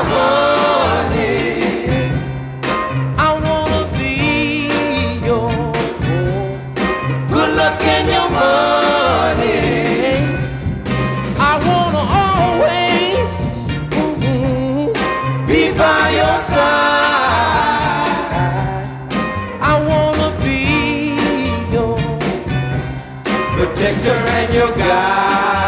honey. I wanna be your good luck and your money. I wanna always be by your side. I wanna be your protector and your guide.